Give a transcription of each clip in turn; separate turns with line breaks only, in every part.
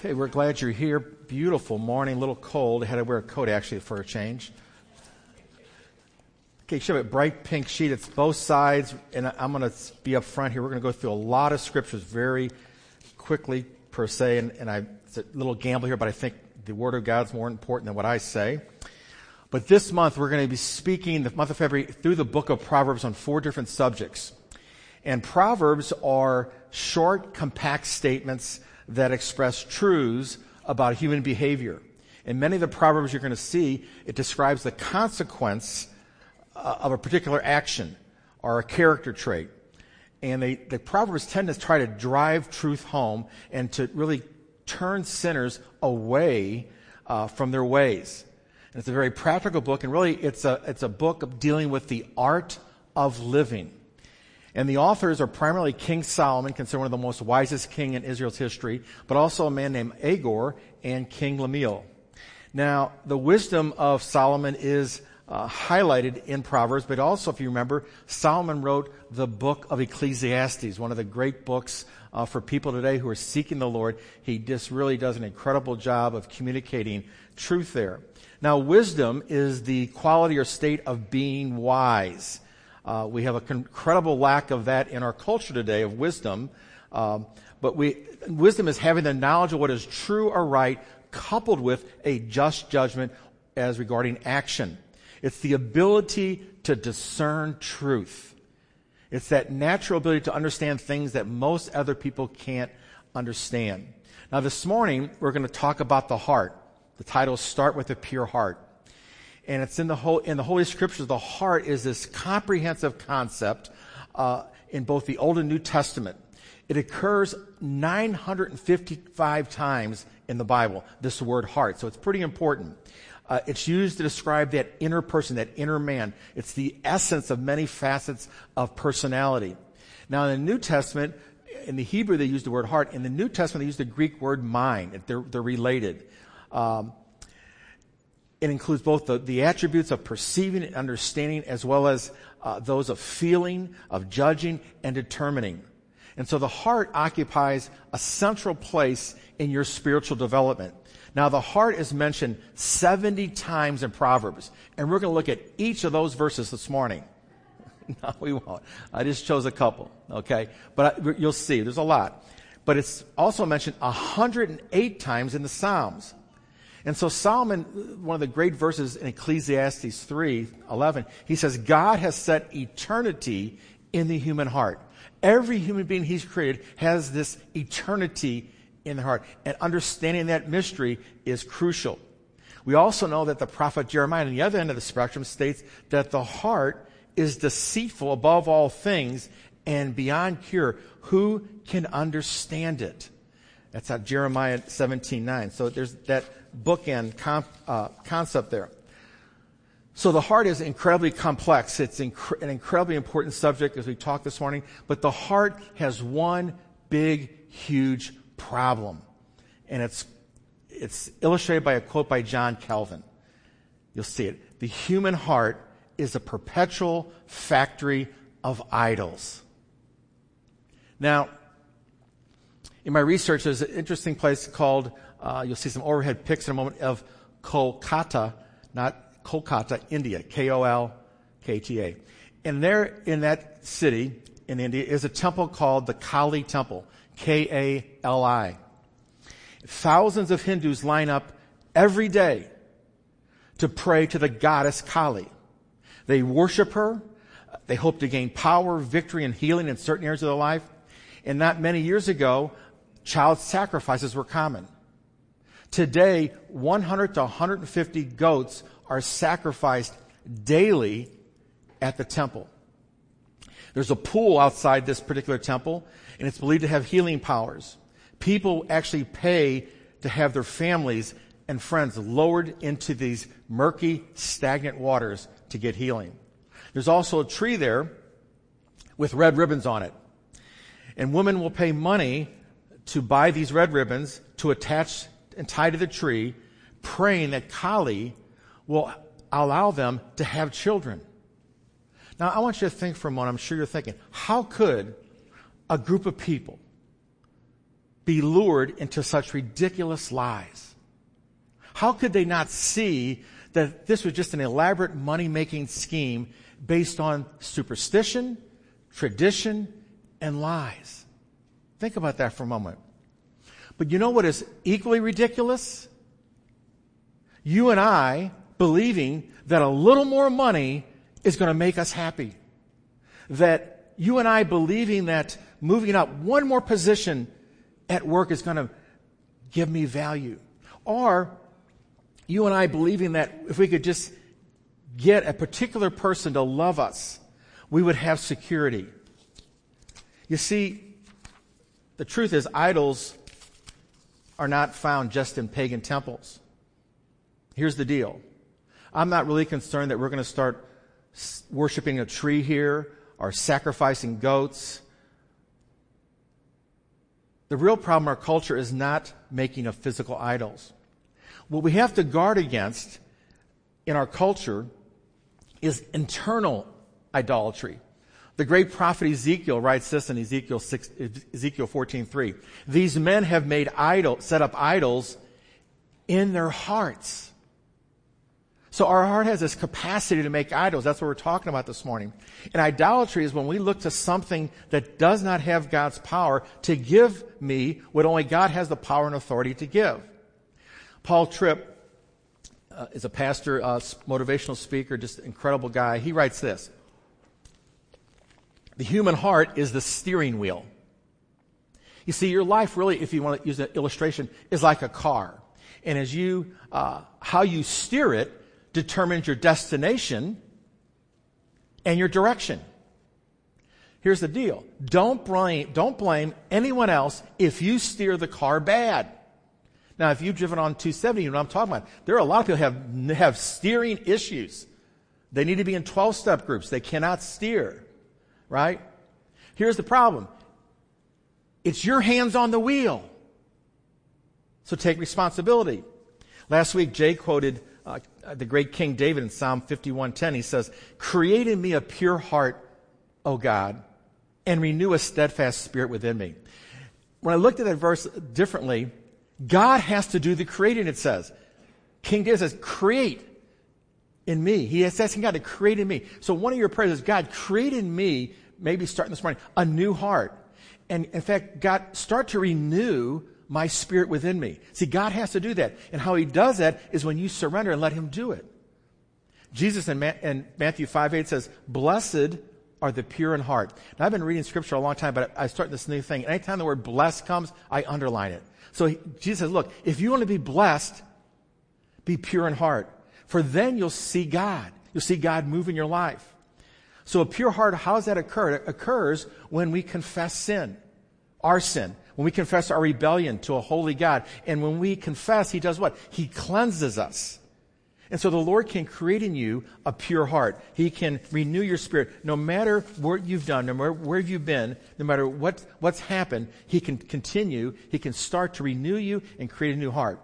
Okay, we're glad you're here. Beautiful morning, a little cold. I had to wear a coat actually for a change. Okay, you should have a bright pink sheet. It's both sides, and I'm going to be up front here. We're going to go through a lot of scriptures very quickly, per se, and it's a little gamble here, but I think the Word of God's more important than what I say. But this month, we're going to be speaking, the month of February, through the book of Proverbs on 4 different subjects. And Proverbs are short, compact statements that express truths about human behavior. In many of the Proverbs you're going to see, it describes the consequence of a particular action or a character trait. And the Proverbs tend to try to drive truth home and to really turn sinners away from their ways. And it's a very practical book, and really it's a book of dealing with the art of living. And the authors are primarily King Solomon, considered one of the most wisest king in Israel's history, but also a man named Agor and King Lemuel. Now, the wisdom of Solomon is highlighted in Proverbs, but also, if you remember, Solomon wrote the book of Ecclesiastes, one of the great books for people today who are seeking the Lord. He just really does an incredible job of communicating truth there. Now, wisdom is the quality or state of being wise. We have an incredible lack of that in our culture today, of wisdom. But wisdom is having the knowledge of what is true or right, coupled with a just judgment as regarding action. It's the ability to discern truth. It's that natural ability to understand things that most other people can't understand. Now, this morning, we're going to talk about the heart. The title is Start with a Pure Heart. And it's in the Holy Scriptures. The heart is this comprehensive concept in both the Old and New Testament. It occurs 955 times in the Bible, this word heart. So it's pretty important. It's used to describe that inner person, that inner man. It's the essence of many facets of personality. Now, in the New Testament, in the Hebrew they use the word heart. In the New Testament they use the Greek word mind. They're related. It includes both the attributes of perceiving and understanding, as well as those of feeling, of judging, and determining. And so the heart occupies a central place in your spiritual development. Now, the heart is mentioned 70 times in Proverbs, and we're going to look at each of those verses this morning. No, we won't. I just chose a couple, okay? But you'll see, there's a lot. But it's also mentioned 108 times in the Psalms. And so Solomon, one of the great verses in Ecclesiastes 3:11, he says, God has set eternity in the human heart. Every human being he's created has this eternity in the heart. And understanding that mystery is crucial. We also know that the prophet Jeremiah, on the other end of the spectrum, states that the heart is deceitful above all things and beyond cure. Who can understand it? That's at Jeremiah 17:9. So there's that bookend concept there. So the heart is incredibly complex. It's an incredibly important subject as we talk this morning. But the heart has one big, huge problem. And it's illustrated by a quote by John Calvin. You'll see it. The human heart is a perpetual factory of idols. Now, in my research, there's an interesting place called, you'll see some overhead pics in a moment, of Kolkata, not Kolkata, India, Kolkata. And there in that city in India is a temple called the Kali Temple, Kali. Thousands of Hindus line up every day to pray to the goddess Kali. They worship her. They hope to gain power, victory, and healing in certain areas of their life. And not many years ago, child sacrifices were common. Today, 100 to 150 goats are sacrificed daily at the temple. There's a pool outside this particular temple, and it's believed to have healing powers. People actually pay to have their families and friends lowered into these murky, stagnant waters to get healing. There's also a tree there with red ribbons on it. And women will pay money to buy these red ribbons to attach and tie to the tree, praying that Kali will allow them to have children. Now, I want you to think for a moment. I'm sure you're thinking, how could a group of people be lured into such ridiculous lies? How could they not see that this was just an elaborate money-making scheme based on superstition, tradition, and lies? Think about that for a moment. But you know what is equally ridiculous? You and I believing that a little more money is going to make us happy. That you and I believing that moving up one more position at work is going to give me value. Or you and I believing that if we could just get a particular person to love us, we would have security. You see, the truth is idols are not found just in pagan temples. Here's the deal. I'm not really concerned that we're going to start worshiping a tree here or sacrificing goats. The real problem in our culture is not making of physical idols. What we have to guard against in our culture is internal idolatry. The great prophet Ezekiel writes this in Ezekiel 14:3. These men have set up idols in their hearts. So our heart has this capacity to make idols. That's what we're talking about this morning. And idolatry is when we look to something that does not have God's power to give me what only God has the power and authority to give. Paul Tripp is a pastor, motivational speaker, just an incredible guy. He writes this. The human heart is the steering wheel. You see, your life really, if you want to use an illustration, is like a car. And as how you steer it determines your destination and your direction. Here's the deal. Don't blame anyone else if you steer the car bad. Now, if you've driven on 270, you know what I'm talking about. There are a lot of people who have steering issues. They need to be in 12-step groups. They cannot steer. Right? Here's the problem. It's your hands on the wheel. So take responsibility. Last week, Jay quoted the great King David in Psalm 51:10. He says, "Create in me a pure heart, O God, and renew a steadfast spirit within me." When I looked at that verse differently, God has to do the creating, it says. King David says, create in me. He is asking God to create in me. So one of your prayers is, God, create in me, maybe starting this morning, a new heart. And in fact, God, start to renew my spirit within me. See, God has to do that. And how he does that is when you surrender and let him do it. Jesus in Matthew 5:8 says, blessed are the pure in heart. Now, I've been reading scripture a long time, but I start this new thing. Anytime the word blessed comes, I underline it. So Jesus says, look, if you want to be blessed, be pure in heart. For then you'll see God. You'll see God move in your life. So a pure heart, how does that occur? It occurs when we confess sin, our sin. When we confess our rebellion to a holy God. And when we confess, he does what? He cleanses us. And so the Lord can create in you a pure heart. He can renew your spirit. No matter what you've done, no matter where you've been, no matter what's happened, he can continue. He can start to renew you and create a new heart.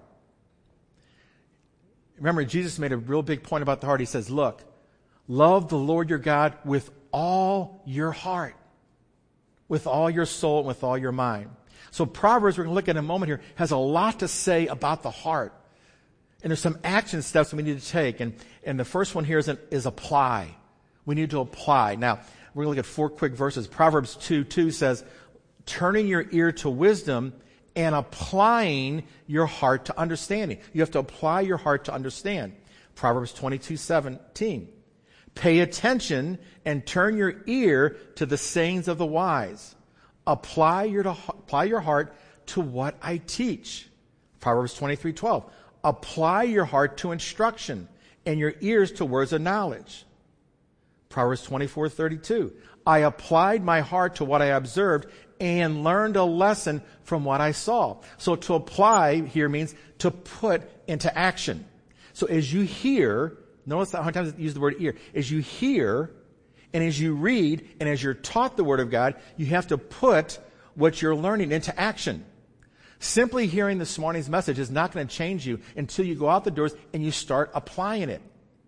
Remember, Jesus made a real big point about the heart. He says, look, love the Lord your God with all your heart, with all your soul, and with all your mind. So Proverbs, we're going to look at in a moment here, has a lot to say about the heart. And there's some action steps that we need to take. And the first one here is apply. We need to apply. Now, we're going to look at 4 quick verses. Proverbs 2:2 says, turning your ear to wisdom and applying your heart to understanding. You have to apply your heart to understand. Proverbs 22:17. Pay attention and turn your ear to the sayings of the wise. Apply your heart to what I teach. Proverbs 23:12. Apply your heart to instruction and your ears to words of knowledge. Proverbs 24:32. I applied my heart to what I observed and learned a lesson from what I saw. So to apply here means to put into action. So as you hear, notice how many times I use the word ear. As you hear and as you read and as you're taught the Word of God, you have to put what you're learning into action. Simply hearing this morning's message is not going to change you until you go out the doors and you start applying it.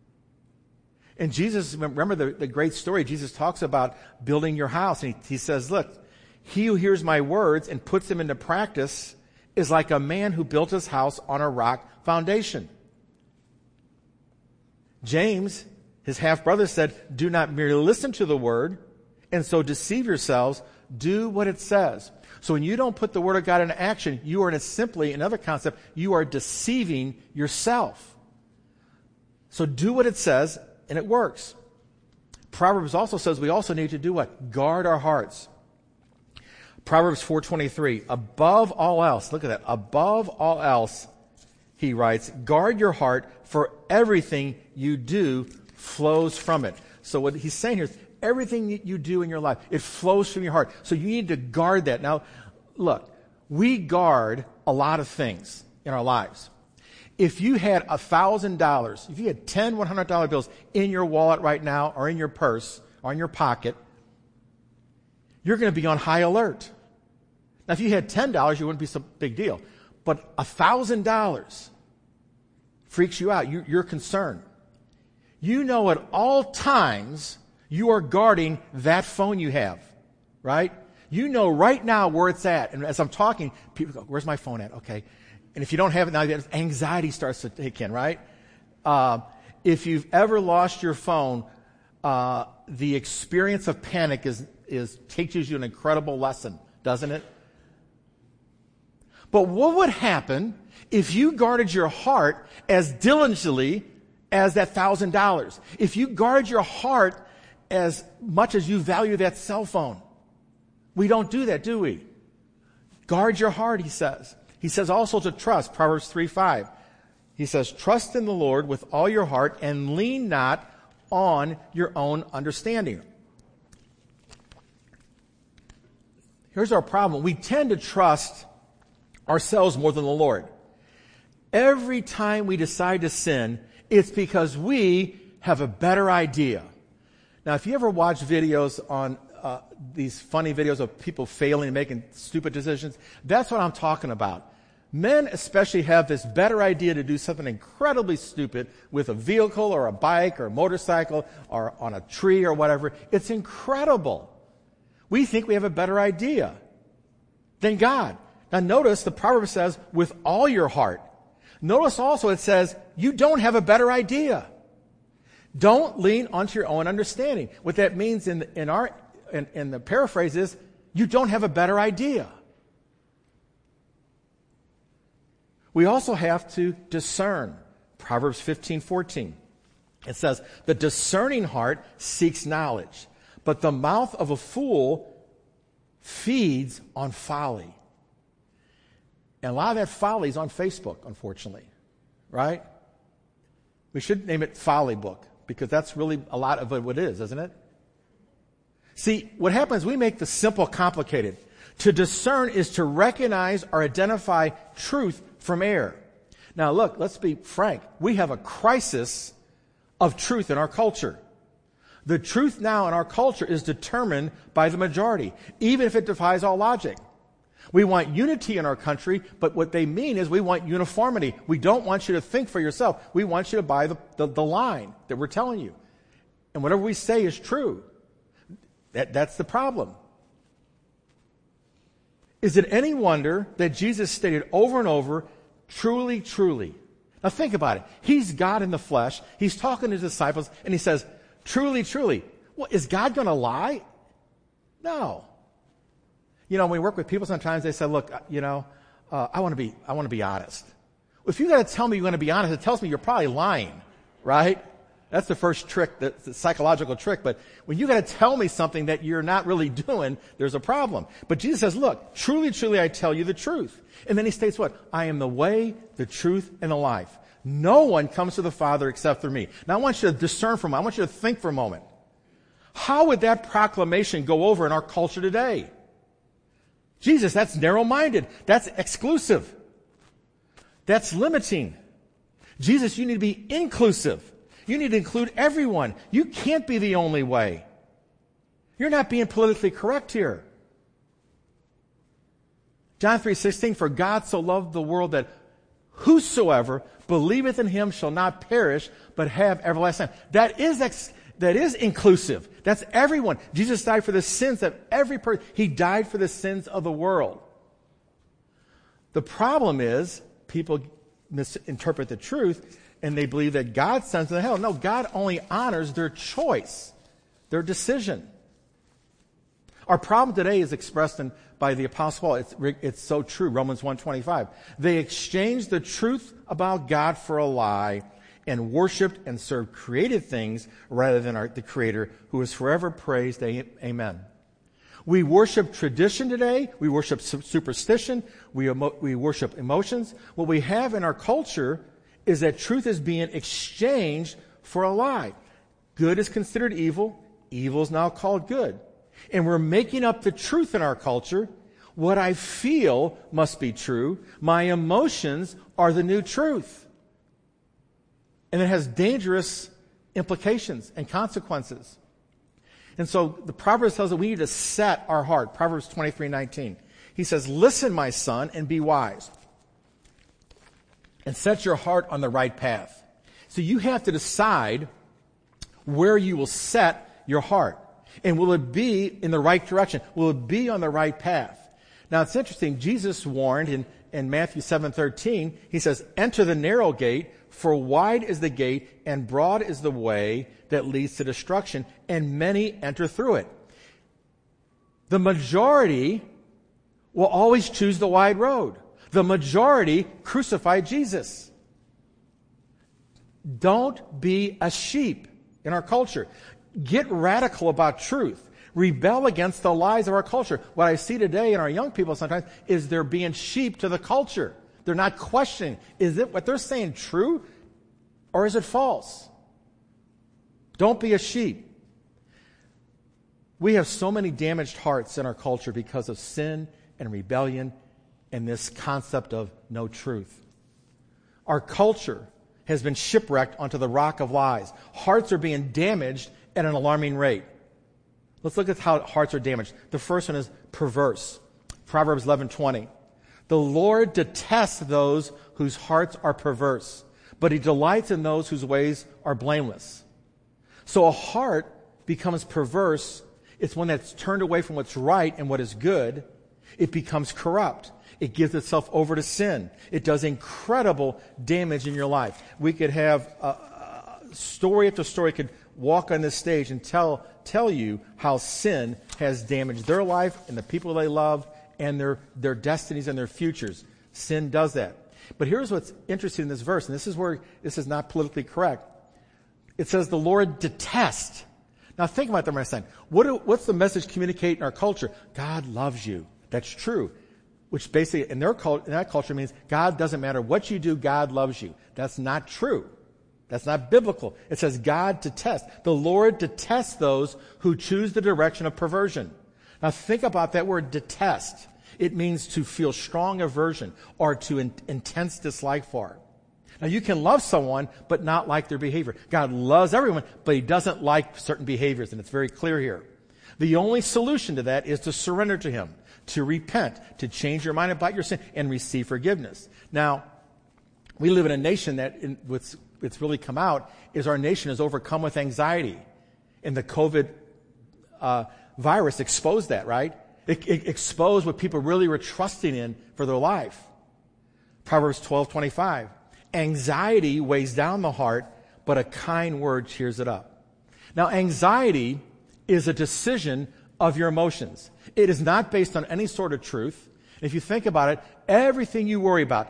And Jesus, remember the great story, Jesus talks about building your house. And he says, look, He who hears my words and puts them into practice is like a man who built his house on a rock foundation. James, his half-brother, said, do not merely listen to the word and so deceive yourselves. Do what it says. So when you don't put the word of God into action, you are simply, another concept, you are deceiving yourself. So do what it says, and it works. Proverbs also says we also need to do what? Guard our hearts. Proverbs 4:23, above all else, look at that, above all else, he writes, guard your heart, for everything you do flows from it. So what he's saying here is everything that you do in your life, it flows from your heart. So you need to guard that. Now, look, we guard a lot of things in our lives. If you had $1,000, if you had 10 $100 bills in your wallet right now, or in your purse, or in your pocket, you're going to be on high alert. Now, if you had $10, you wouldn't be some big deal. But $1,000 freaks you out. You're concerned. You know at all times you are guarding that phone you have, right? You know right now where it's at. And as I'm talking, people go, where's my phone at? Okay. And if you don't have it now, anxiety starts to kick in, right? If you've ever lost your phone, the experience of panic teaches you an incredible lesson, doesn't it? But what would happen if you guarded your heart as diligently as that $1,000? If you guarded your heart as much as you value that cell phone? We don't do that, do we? Guard your heart, he says. He says also to trust, Proverbs 3:5. He says, trust in the Lord with all your heart and lean not on your own understanding. Here's our problem. We tend to trust ourselves more than the Lord. Every time we decide to sin, it's because we have a better idea. Now, if you ever watch videos on these funny videos of people failing and making stupid decisions, that's what I'm talking about. Men especially have this better idea to do something incredibly stupid with a vehicle or a bike or a motorcycle or on a tree or whatever. It's incredible. We think we have a better idea than God. Now notice the proverb says, with all your heart. Notice also it says, you don't have a better idea. Don't lean onto your own understanding. What that means in the paraphrase is, you don't have a better idea. We also have to discern. Proverbs 15:14. It says, the discerning heart seeks knowledge, but the mouth of a fool feeds on folly. And a lot of that folly is on Facebook, unfortunately. Right? We should name it Folly Book, because that's really a lot of what it is, isn't it? See, what happens, we make the simple complicated. To discern is to recognize or identify truth from error. Now look, let's be frank. We have a crisis of truth in our culture. The truth now in our culture is determined by the majority, even if it defies all logic. We want unity in our country, but what they mean is we want uniformity. We don't want you to think for yourself. We want you to buy the line that we're telling you. And whatever we say is true. That's the problem. Is it any wonder that Jesus stated over and over, truly, truly? Now think about it. He's God in the flesh. He's talking to his disciples, and he says, truly, truly. Well, is God going to lie? No. You know, when we work with people, sometimes they say, look, I want to be honest. Well, if you got to tell me you're going to be honest, it tells me you're probably lying, right? That's the first trick, the psychological trick. But when you got to tell me something that you're not really doing, there's a problem. But Jesus says, look, truly, truly, I tell you the truth. And then he states what? I am the way, the truth, and the life. No one comes to the Father except through me. Now I want you to discern for a moment. I want you to think for a moment. How would that proclamation go over in our culture today? Jesus, that's narrow-minded. That's exclusive. That's limiting. Jesus, you need to be inclusive. You need to include everyone. You can't be the only way. You're not being politically correct here. John 3:16, for God so loved the world that whosoever believeth in him shall not perish, but have everlasting life. That is that is inclusive. That's everyone. Jesus died for the sins of every person. He died for the sins of the world. The problem is people misinterpret the truth and they believe that God sends them to hell. No, God only honors their choice, their decision. Our problem today is expressed by the Apostle Paul. It's so true. Romans 1:25. They exchanged the truth about God for a lie and worshipped and served created things rather than the Creator, who is forever praised. Amen. We worship tradition today. We worship superstition. We worship emotions. What we have in our culture is that truth is being exchanged for a lie. Good is considered evil. Evil is now called good. And we're making up the truth in our culture. What I feel must be true. My emotions are the new truth. And it has dangerous implications and consequences. And so the Proverbs tells us we need to set our heart. Proverbs 23:19. He says, listen, my son, and be wise. And set your heart on the right path. So you have to decide where you will set your heart. And will it be in the right direction? Will it be on the right path? Now it's interesting. Jesus warned in Matthew 7:13, he says, enter the narrow gate, for wide is the gate and broad is the way that leads to destruction, and many enter through it. The majority will always choose the wide road. The majority crucified Jesus. Don't be a sheep in our culture. Get radical about truth. Rebel against the lies of our culture. What I see today in our young people sometimes is they're being sheep to the culture. They're not questioning, is it what they're saying true or is it false? Don't be a sheep. We have so many damaged hearts in our culture because of sin and rebellion and this concept of no truth. Our culture has been shipwrecked onto the rock of lies. Hearts are being damaged at an alarming rate. Let's look at how hearts are damaged. The first one is perverse. Proverbs 11:20. The Lord detests those whose hearts are perverse, but he delights in those whose ways are blameless. So a heart becomes perverse. It's one that's turned away from what's right and what is good. It becomes corrupt. It gives itself over to sin. It does incredible damage in your life. We could have story after story could walk on this stage and tell you how sin has damaged their life and the people they love and their destinies and their futures. Sin does that. But here's what's interesting in this verse, and this is where this is not politically correct. It says the Lord detests. Now think about that for a second. What's the message communicate in our culture? God loves you. That's true. Which basically in that culture means God doesn't matter what you do, God loves you. That's not true. That's not biblical. It says God detests. The Lord detests those who choose the direction of perversion. Now think about that word detest. It means to feel strong aversion or to intense dislike for. Now you can love someone but not like their behavior. God loves everyone, but he doesn't like certain behaviors, and it's very clear here. The only solution to that is to surrender to him, to repent, to change your mind about your sin, and receive forgiveness. Now, we live in a nation that, it's really come out, is our nation is overcome with anxiety. And the COVID virus exposed that, right? It exposed what people really were trusting in for their life. Proverbs 12:25. Anxiety weighs down the heart, but a kind word cheers it up. Now, anxiety is a decision of your emotions. It is not based on any sort of truth. If you think about it, everything you worry about,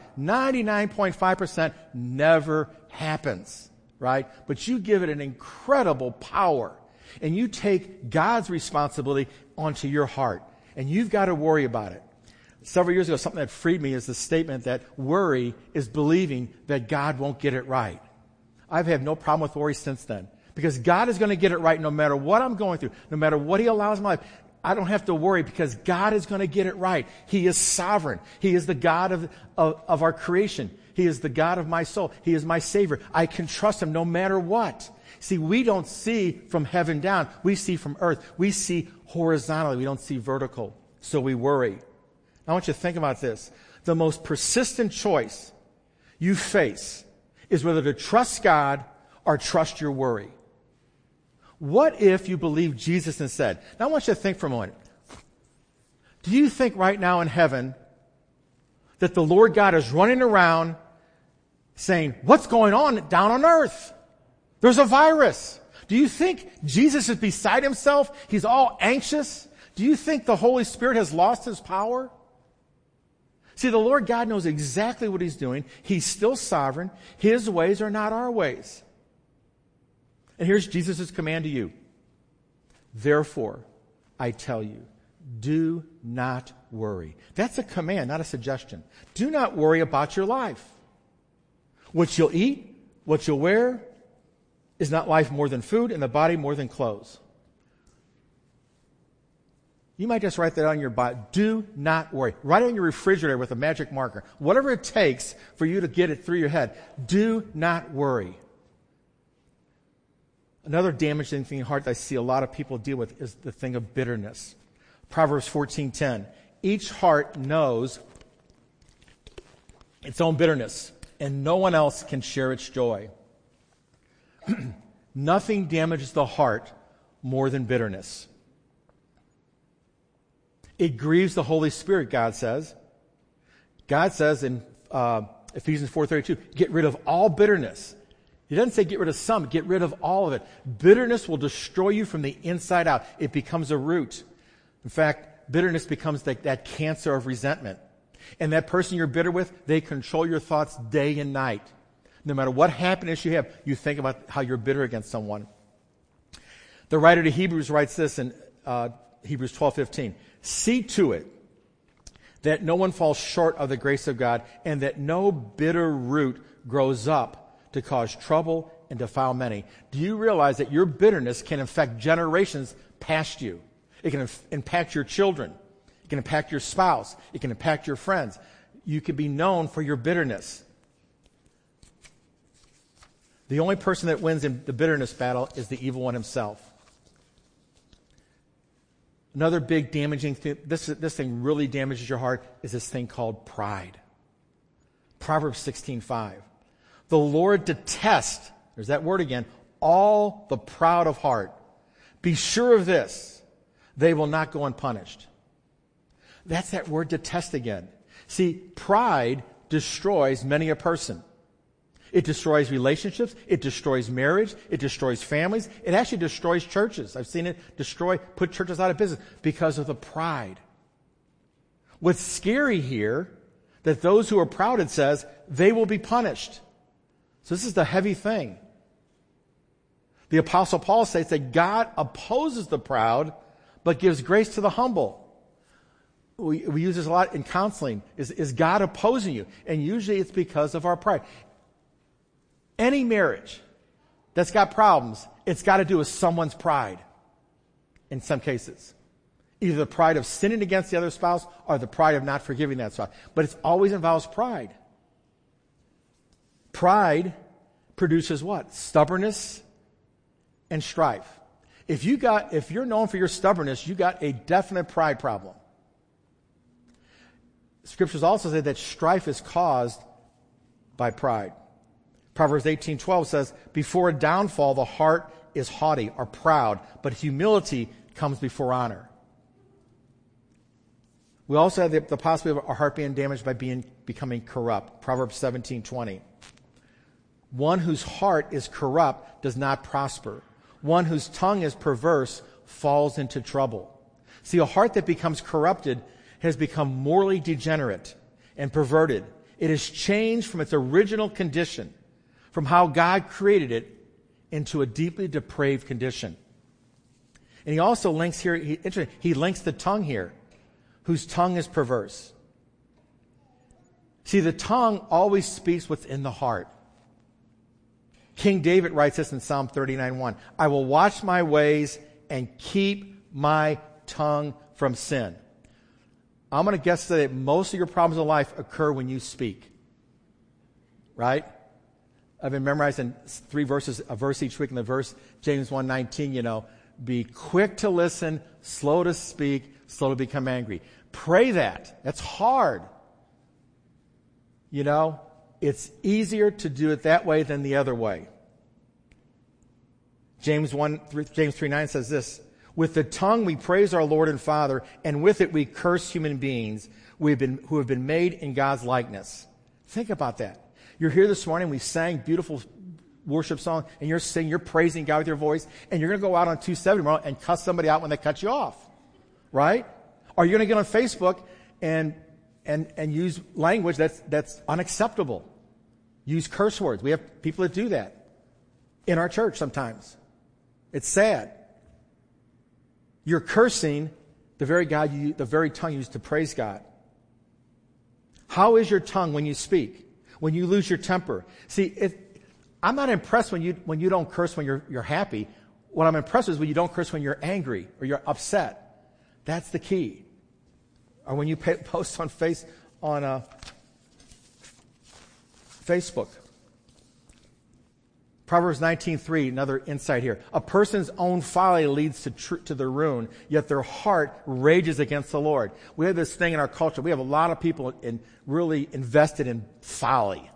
99.5% never happens, right? But you give it an incredible power, and you take God's responsibility onto your heart, and you've got to worry about it. Several years ago, something that freed me is the statement that worry is believing that God won't get it right. I've had no problem with worry since then, because God is going to get it right no matter what I'm going through, no matter what he allows in my life. I don't have to worry because God is going to get it right. He is sovereign. He is the God of our creation. He is the God of my soul. He is my Savior. I can trust him no matter what. See, we don't see from heaven down. We see from earth. We see horizontally. We don't see vertical. So we worry. I want you to think about this. The most persistent choice you face is whether to trust God or trust your worry. What if you believe Jesus instead? Now I want you to think for a moment. Do you think right now in heaven that the Lord God is running around saying, what's going on down on earth? There's a virus. Do you think Jesus is beside himself? He's all anxious? Do you think the Holy Spirit has lost his power? See, the Lord God knows exactly what he's doing. He's still sovereign. His ways are not our ways. And here's Jesus' command to you. Therefore, I tell you, do not worry. That's a command, not a suggestion. Do not worry about your life. What you'll eat, what you'll wear, is not life more than food and the body more than clothes. You might just write that on your body. Do not worry. Write it on your refrigerator with a magic marker. Whatever it takes for you to get it through your head. Do not worry. Another damaging thing in the heart that I see a lot of people deal with is the thing of bitterness. Proverbs 14:10. Each heart knows its own bitterness, and no one else can share its joy. Nothing damages the heart more than bitterness. It grieves the Holy Spirit, God says. God says in Ephesians 4:32, get rid of all bitterness. He doesn't say get rid of some, get rid of all of it. Bitterness will destroy you from the inside out. It becomes a root. In fact, bitterness becomes that cancer of resentment. And that person you're bitter with, they control your thoughts day and night. No matter what happiness you have, you think about how you're bitter against someone. The writer to Hebrews writes this in Hebrews 12:15. See to it that no one falls short of the grace of God, and that no bitter root grows up to cause trouble and defile many. Do you realize that your bitterness can affect generations past you? It can impact your children. It can impact your spouse. It can impact your friends. You can be known for your bitterness. The only person that wins in the bitterness battle is the evil one himself. Another big damaging thing, this thing really damages your heart, is this thing called pride. Proverbs 16:5. The Lord detests, there's that word again, all the proud of heart. Be sure of this, they will not go unpunished. That's that word detest again. See, pride destroys many a person. It destroys relationships. It destroys marriage. It destroys families. It actually destroys churches. I've seen it put churches out of business because of the pride. What's scary here, that those who are proud, it says, they will be punished. So this is the heavy thing. The Apostle Paul states that God opposes the proud, but gives grace to the humble. We use this a lot in counseling. Is God opposing you? And usually it's because of our pride. Any marriage that's got problems, it's got to do with someone's pride in some cases. Either the pride of sinning against the other spouse or the pride of not forgiving that spouse. But it always involves pride. Pride produces what? Stubbornness and strife. If you're known for your stubbornness, you got a definite pride problem. Scriptures also say that strife is caused by pride. Proverbs 18:12 says, before a downfall, the heart is haughty or proud, but humility comes before honor. We also have the possibility of our heart being damaged by becoming corrupt. Proverbs 17:20. One whose heart is corrupt does not prosper. One whose tongue is perverse falls into trouble. See, a heart that becomes corrupted has become morally degenerate and perverted. It has changed from its original condition, from how God created it, into a deeply depraved condition. And he also links here, he links the tongue here, whose tongue is perverse. See, the tongue always speaks what's in the heart. King David writes this in Psalm 39:1. I will watch my ways and keep my tongue from sin. I'm going to guess that most of your problems in life occur when you speak. Right? I've been memorizing 3 verses, a verse each week in the verse, James 1:19, be quick to listen, slow to speak, slow to become angry. Pray that. That's hard. It's easier to do it that way than the other way. James 3:9 says this, with the tongue we praise our Lord and Father, and with it we curse human beings who have been made in God's likeness. Think about that. You're here this morning, we sang beautiful worship song, and you're praising God with your voice, and you're going to go out on 270 tomorrow and cuss somebody out when they cut you off. Right? Or you're going to get on Facebook and use language that's unacceptable. Use curse words. We have people that do that in our church sometimes. It's sad. You're cursing the very tongue you use to praise God. How is your tongue when you speak? When you lose your temper? See, I'm not impressed when you don't curse when you're happy. What I'm impressed with is when you don't curse when you're angry or you're upset. That's the key. Or when you post on Facebook. Proverbs 19:3, another insight here. A person's own folly leads to their ruin, yet their heart rages against the Lord. We have this thing in our culture. We have a lot of people really invested in folly.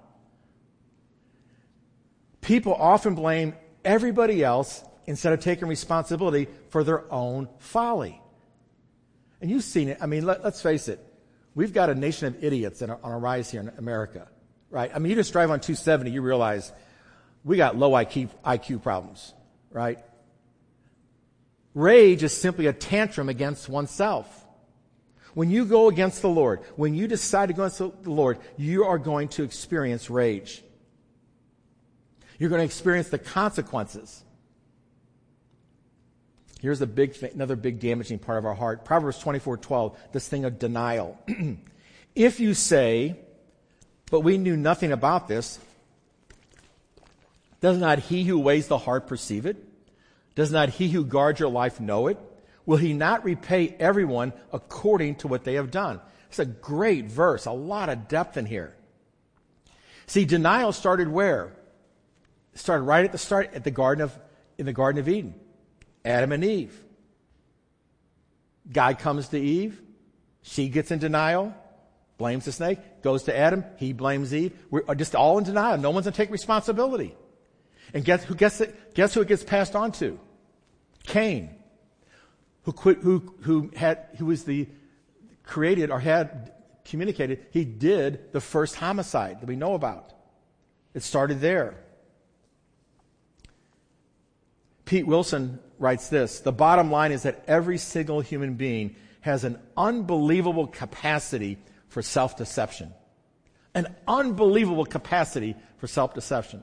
People often blame everybody else instead of taking responsibility for their own folly. And you've seen it. I mean, let's face it. We've got a nation of idiots on a rise here in America, right? I mean, you just drive on 270, you realize we got low IQ problems, right? Rage is simply a tantrum against oneself. When you go against the Lord, when you decide to go against the Lord, you are going to experience rage. You're going to experience the consequences. Here's another big damaging part of our heart. Proverbs 24:12, this thing of denial. If you say, but we knew nothing about this, does not he who weighs the heart perceive it? Does not he who guards your life know it? Will he not repay everyone according to what they have done? It's a great verse, a lot of depth in here. See, denial started where? It started right at the start in the Garden of Eden. Adam and Eve. God comes to Eve. She gets in denial, blames the snake, goes to Adam, he blames Eve. We're just all in denial. No one's going to take responsibility. And guess who it gets passed on to? Cain, who was the created or had communicated, he did the first homicide that we know about. It started there. Pete Wilson writes this, the bottom line is that every single human being has an unbelievable capacity for self-deception. An unbelievable capacity for self-deception.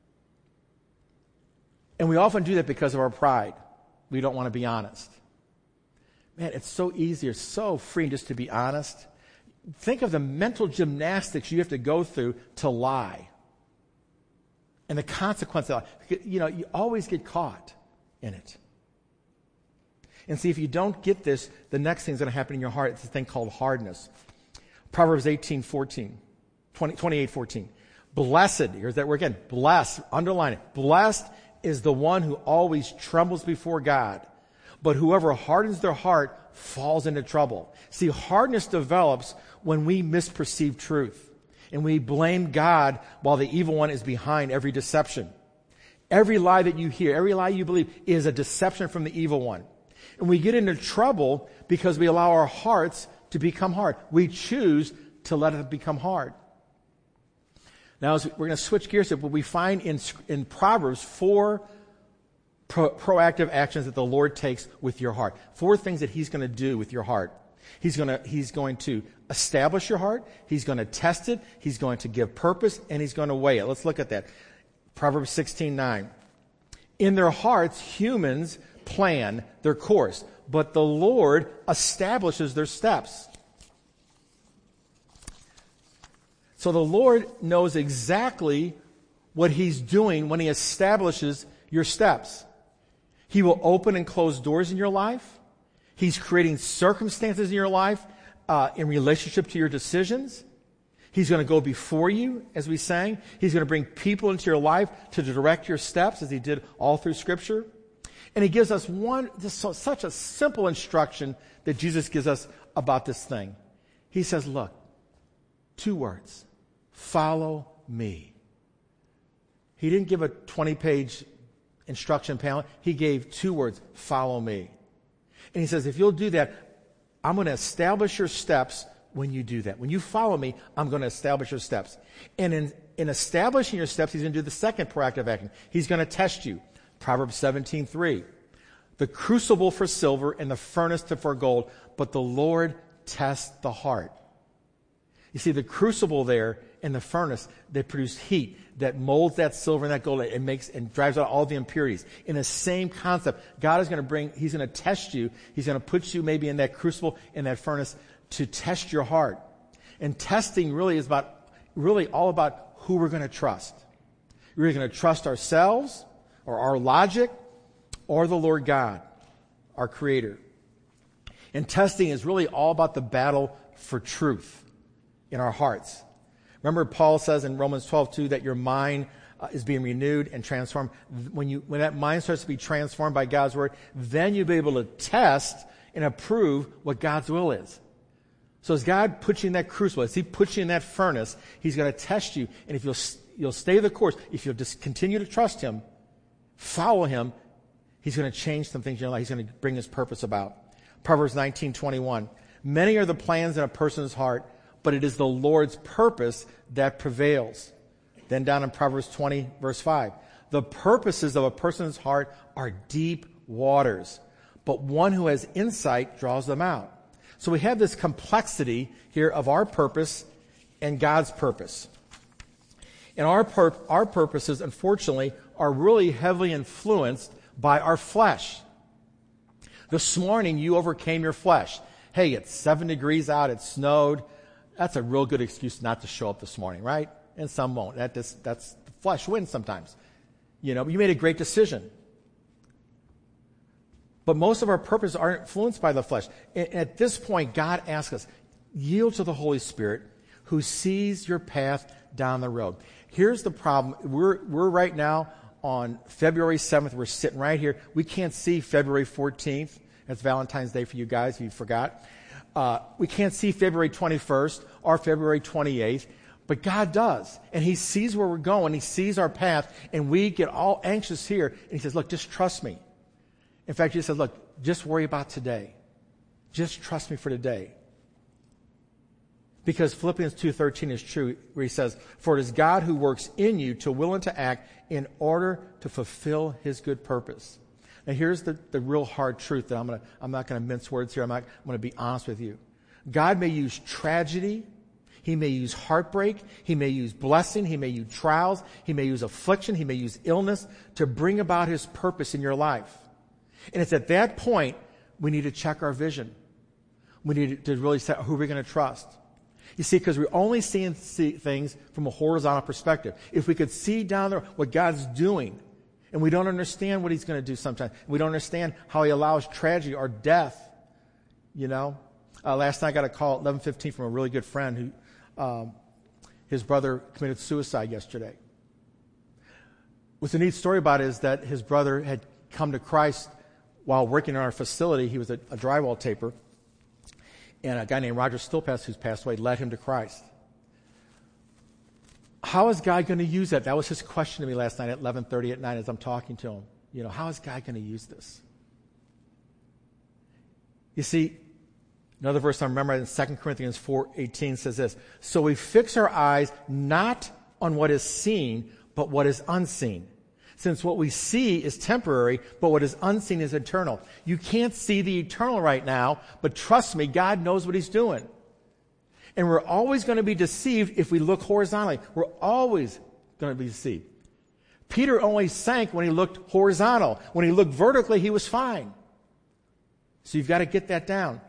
And we often do that because of our pride. We don't want to be honest. Man, it's so easy, it's so free just to be honest. Think of the mental gymnastics you have to go through to lie. And the consequence of it, you always get caught in it. And see, if you don't get this, the next thing's going to happen in your heart. It's a thing called hardness. Proverbs 28:14. Blessed, here's that word again, blessed, underline it. Blessed is the one who always trembles before God. But whoever hardens their heart falls into trouble. See, hardness develops when we misperceive truth. And we blame God while the evil one is behind every deception. Every lie that you hear, every lie you believe is a deception from the evil one. And we get into trouble because we allow our hearts to become hard. We choose to let it become hard. Now, we're going to switch gears here, but we find in Proverbs 4 proactive actions that the Lord takes with your heart. 4 things that He's going to do with your heart. He's going to establish your heart. He's going to test it. He's going to give purpose, and He's going to weigh it. Let's look at that. Proverbs 16:9. In their hearts, humans plan their course, but the Lord establishes their steps. So the Lord knows exactly what He's doing when He establishes your steps. He will open and close doors in your life. He's creating circumstances in your life in relationship to your decisions. He's going to go before you, as we sang. He's going to bring people into your life to direct your steps, as He did all through Scripture. And He gives us such a simple instruction that Jesus gives us about this thing. He says, look, 2 words. Follow me. He didn't give a 20-page instruction panel, he gave 2 words, follow me. And he says, if you'll do that, I'm going to establish your steps when you do that. When you follow me, I'm going to establish your steps. And in establishing your steps, he's going to do the second proactive action. He's going to test you. Proverbs 17:3. The crucible for silver and the furnace for gold, but the Lord tests the heart. You see, the crucible there and the furnace, they produce heat that molds that silver and that gold and makes and drives out all the impurities. In the same concept, God is going to he's going to test you. He's going to put you maybe in that crucible, in that furnace to test your heart. And testing really is all about who we're going to trust. We're going to trust ourselves or our logic or the Lord God, our Creator. And testing is really all about the battle for truth in our hearts. Remember, Paul says in Romans 12:2 that your mind is being renewed and transformed. When that mind starts to be transformed by God's Word, then you'll be able to test and approve what God's will is. So as God puts you in that crucible, as He puts you in that furnace, He's going to test you. And if you'll stay the course, if you'll just continue to trust Him, follow Him, He's going to change some things in your life. He's going to bring His purpose about. Proverbs 19:21. Many are the plans in a person's heart, but it is the Lord's purpose that prevails. Then down in Proverbs 20, verse 5. The purposes of a person's heart are deep waters, but one who has insight draws them out. So we have this complexity here of our purpose and God's purpose. And our purposes, unfortunately, are really heavily influenced by our flesh. This morning, you overcame your flesh. Hey, it's 7 degrees out, it snowed. That's a real good excuse not to show up this morning, right? And some won't. That's the flesh wins sometimes. You made a great decision. But most of our purposes are influenced by the flesh. And at this point, God asks us, yield to the Holy Spirit who sees your path down the road. Here's the problem. We're right now on February 7th. We're sitting right here. We can't see February 14th. That's Valentine's Day for you guys, if you forgot. We can't see February 21st or February 28th, but God does. And He sees where we're going. He sees our path, and we get all anxious here. And He says, look, just trust me. In fact, He says, look, just worry about today. Just trust me for today. Because Philippians 2:13 is true, where He says, for it is God who works in you to will and to act in order to fulfill His good purpose. Now here's the real hard truth that I'm not going to mince words here. I'm going to be honest with you. God may use tragedy. He may use heartbreak. He may use blessing. He may use trials. He may use affliction. He may use illness to bring about His purpose in your life. And it's at that point we need to check our vision. We need to really say, who are we going to trust? You see, because we're only seeing things from a horizontal perspective. If we could see down there what God's doing, and we don't understand what He's going to do sometimes. We don't understand how He allows tragedy or death. Last night I got a call at 11:15 from a really good friend who, his brother committed suicide yesterday. What's a neat story about it is that his brother had come to Christ while working in our facility. He was a drywall taper. And a guy named Roger Stillpass, who's passed away, led him to Christ. How is God going to use that? That was his question to me last night at 11:30 at night as I'm talking to him. How is God going to use this? You see, another verse I remember in 2 Corinthians 4:18 says this, so we fix our eyes not on what is seen, but what is unseen. Since what we see is temporary, but what is unseen is eternal. You can't see the eternal right now, but trust me, God knows what He's doing. And we're always going to be deceived if we look horizontally. We're always going to be deceived. Peter only sank when he looked horizontal. When he looked vertically, he was fine. So you've got to get that down.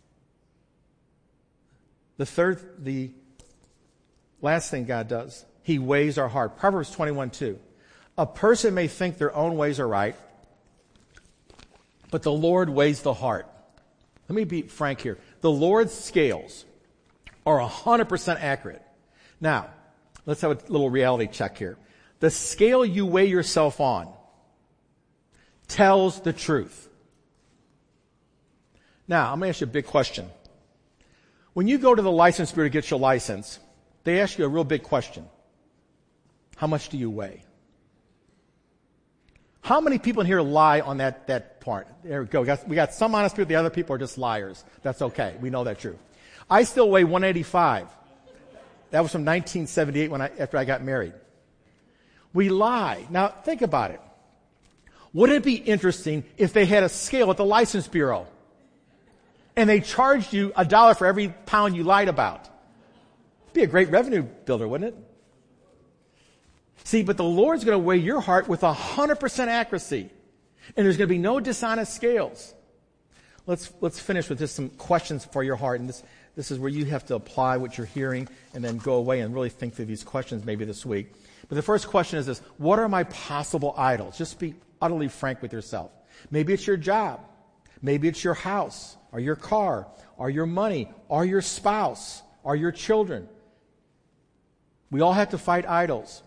The last thing God does, He weighs our heart. Proverbs 21:2. A person may think their own ways are right, but the Lord weighs the heart. Let me be frank here. The Lord's scales are 100% accurate. Now, let's have a little reality check here. The scale you weigh yourself on tells the truth. Now, I'm going to ask you a big question. When you go to the license bureau to get your license, they ask you a real big question. How much do you weigh? How many people in here lie on that part? There we go. We got some honest people. The other people are just liars. That's okay. We know that's true. I still weigh 185. That was from 1978 after I got married. We lie. Now, think about it. Wouldn't it be interesting if they had a scale at the License Bureau and they charged you $1 for every pound you lied about? It'd be a great revenue builder, wouldn't it? See, but the Lord's going to weigh your heart with 100% accuracy, and there's going to be no dishonest scales. Let's finish with just some questions for your heart, and this is where you have to apply what you're hearing and then go away and really think through these questions maybe this week. But the first question is this: what are my possible idols? Just be utterly frank with yourself. Maybe it's your job. Maybe it's your house, or your car, or your money, or your spouse, or your children. We all have to fight idols.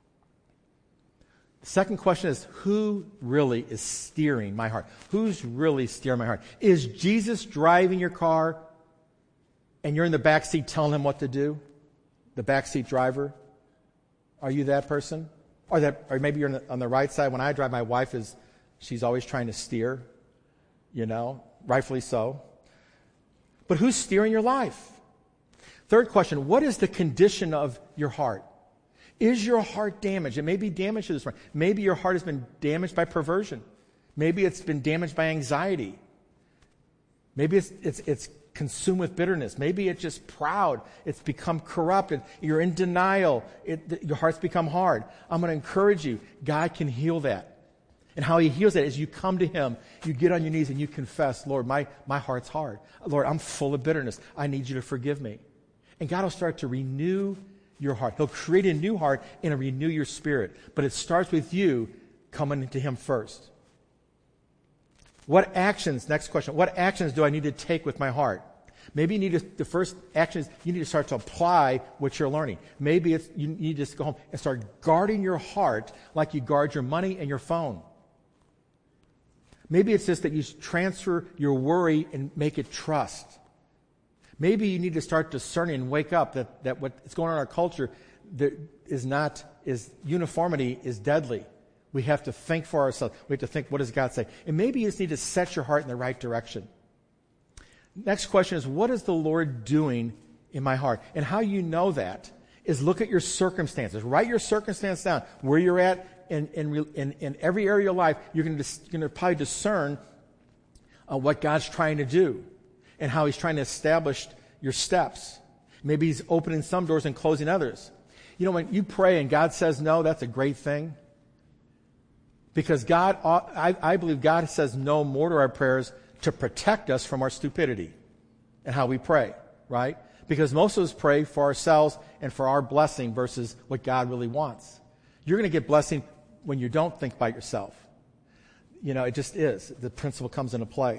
The second question is, who really is steering my heart? Who's really steering my heart? Is Jesus driving your car and you're in the back seat telling him what to do? The back seat driver? Are you that person? Or maybe you're on the right side. When I drive, my wife she's always trying to steer, rightfully so. But who's steering your life? Third question, what is the condition of your heart? Is your heart damaged? It may be damaged to this point. Maybe your heart has been damaged by perversion. Maybe it's been damaged by anxiety. Maybe it's consumed with bitterness. Maybe it's just proud. It's become corrupted. You're in denial. Your heart's become hard. I'm going to encourage you. God can heal that. And how he heals that is you come to him, you get on your knees and you confess, Lord, my heart's hard. Lord, I'm full of bitterness. I need you to forgive me. And God will start to renew your heart. He'll create a new heart and renew your spirit. But it starts with you coming to him first. Next question, what actions do I need to take with my heart? Maybe the first action is you need to start to apply what you're learning. Maybe you need to just go home and start guarding your heart like you guard your money and your phone. Maybe it's just that you transfer your worry and make it trust. Maybe you need to start discerning and wake up that what's going on in our culture is uniformity is deadly. We have to think for ourselves. We have to think, what does God say? And maybe you just need to set your heart in the right direction. Next question is, what is the Lord doing in my heart? And how you know that is look at your circumstances. Write your circumstance down. Where you're at in every area of your life, you're going to probably discern what God's trying to do and how he's trying to establish your steps. Maybe he's opening some doors and closing others. When you pray and God says no, that's a great thing. Because I believe God says no more to our prayers to protect us from our stupidity and how we pray, right? Because most of us pray for ourselves and for our blessing versus what God really wants. You're going to get blessing when you don't think by yourself. It just is. The principle comes into play.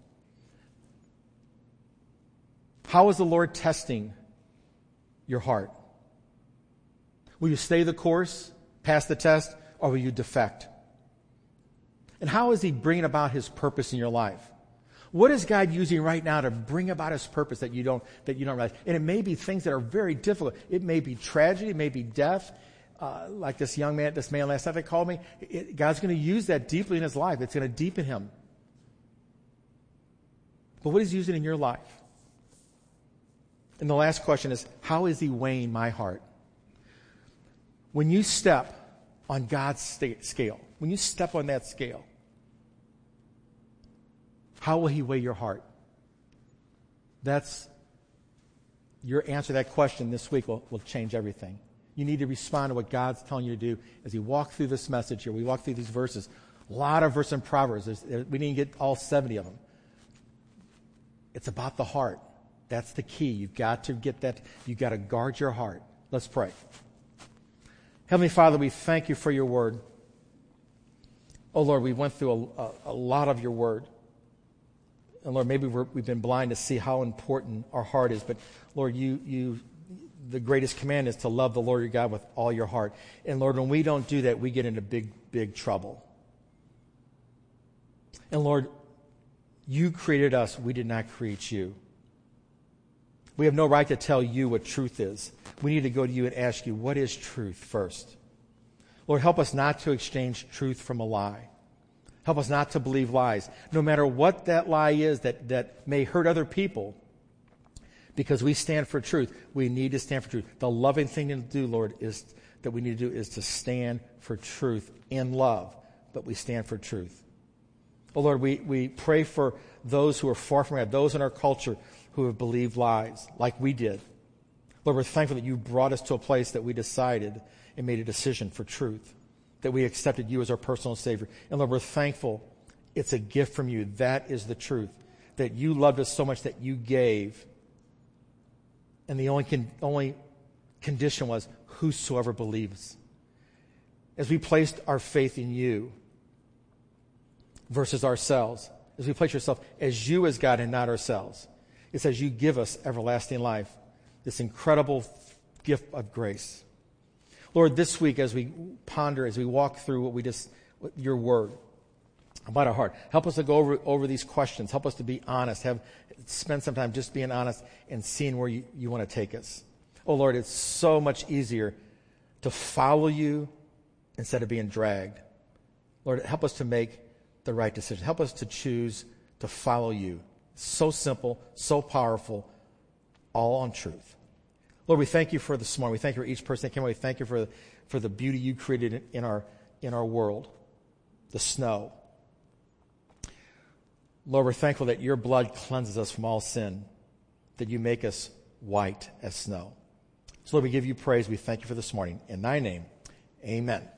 How is the Lord testing your heart? Will you stay the course, pass the test, or will you defect? And how is he bringing about his purpose in your life? What is God using right now to bring about his purpose that you don't realize? And it may be things that are very difficult. It may be tragedy. It may be death. Like this man last night that called me. God's going to use that deeply in his life. It's going to deepen him. But what is he using in your life? And the last question is, how is he weighing my heart? When you step on God's scale, when you step on that scale, how will he weigh your heart? That's your answer to that question this week will change everything. You need to respond to what God's telling you to do as you walk through this message here. We walk through these verses. A lot of verses in Proverbs. We didn't get all 70 of them. It's about the heart. That's the key. You've got to get that. You've got to guard your heart. Let's pray. Heavenly Father, we thank you for your word. Oh, Lord, we went through a lot of your word. And, Lord, maybe we've been blind to see how important our heart is. But, Lord, the greatest command is to love the Lord your God with all your heart. And, Lord, when we don't do that, we get into big, big trouble. And, Lord, you created us. We did not create you. We have no right to tell you what truth is. We need to go to you and ask you, what is truth first? Lord, help us not to exchange truth from a lie. Help us not to believe lies, no matter what that lie is that may hurt other people. Because we stand for truth. We need to stand for truth. The loving thing to do, Lord, that we need to do is to stand for truth in love. But we stand for truth. Oh, Lord, we pray for those who are far from God, those in our culture who have believed lies, like we did. Lord, we're thankful that you brought us to a place that we decided and made a decision for truth, that we accepted you as our personal Savior. And Lord, we're thankful it's a gift from you. That is the truth, that you loved us so much that you gave. And the only condition was whosoever believes. As we placed our faith in you versus ourselves, as we place yourself as you as God and not ourselves, it says you give us everlasting life, this incredible gift of grace. Lord, this week as we ponder, as we walk through your word about our heart, help us to go over these questions. Help us to be honest. Spend some time just being honest and seeing where you want to take us. Oh, Lord, it's so much easier to follow you instead of being dragged. Lord, help us to make the right decision. Help us to choose to follow you. So simple, so powerful, all on truth. Lord, we thank you for this morning. We thank you for each person that came away. We thank you for the beauty you created in our world, the snow. Lord, we're thankful that your blood cleanses us from all sin, that you make us white as snow. So, Lord, we give you praise. We thank you for this morning. In thy name, amen.